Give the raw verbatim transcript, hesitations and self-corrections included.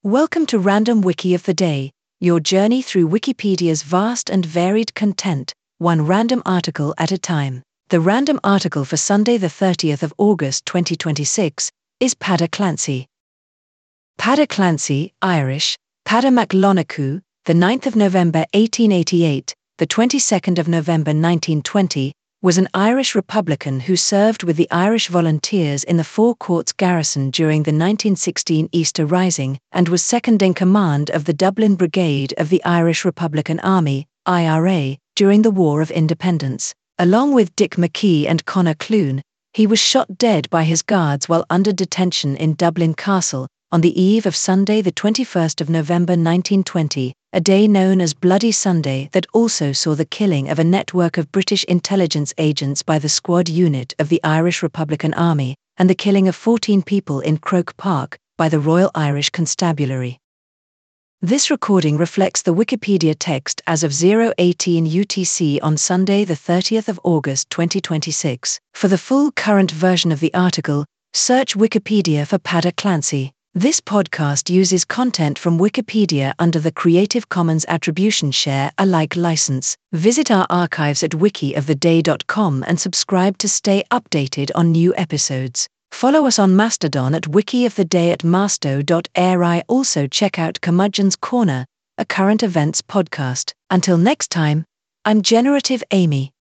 Welcome to Random Wiki of the Day, your journey through Wikipedia's vast and varied content, one random article at a time. The random article for Sunday the thirtieth of August twenty twenty-six is Padda Clancy. Padda Clancy, Irish, Padda MacLonnachu, the ninth of November eighteen eighty-eight, the twenty-second of November nineteen twenty, was an Irish Republican who served with the Irish Volunteers in the Four Courts garrison during the nineteen sixteen Easter Rising and was second in command of the Dublin Brigade of the Irish Republican Army, I R A, during the War of Independence. Along with Dick McKee and Conor Clune, he was shot dead by his guards while under detention in Dublin Castle, on the eve of Sunday the twenty-first of November nineteen twenty, a day known as Bloody Sunday that also saw the killing of a network of British intelligence agents by the Squad Unit of the Irish Republican Army, and the killing of fourteen people in Croke Park by the Royal Irish Constabulary. This recording reflects the Wikipedia text as of zero eighteen U T C on Sunday the thirtieth of August twenty twenty-six. For the full current version of the article, search Wikipedia for Padda Clancy. This podcast uses content from Wikipedia under the Creative Commons Attribution Share Alike license. Visit our archives at wiki of the day dot com and subscribe to stay updated on new episodes. Follow us on Mastodon at wikioftheday at masto dot a r i. Also check out Curmudgeon's Corner, a current events podcast. Until next time, I'm Generative Amy.